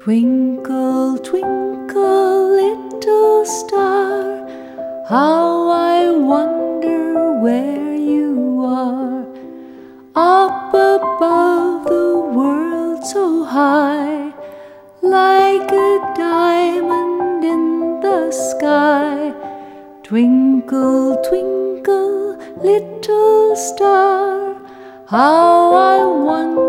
Twinkle, twinkle, little star, how I wonder where you are. Up above the world so high, like a diamond in the sky. Twinkle, twinkle, little star, how I wonder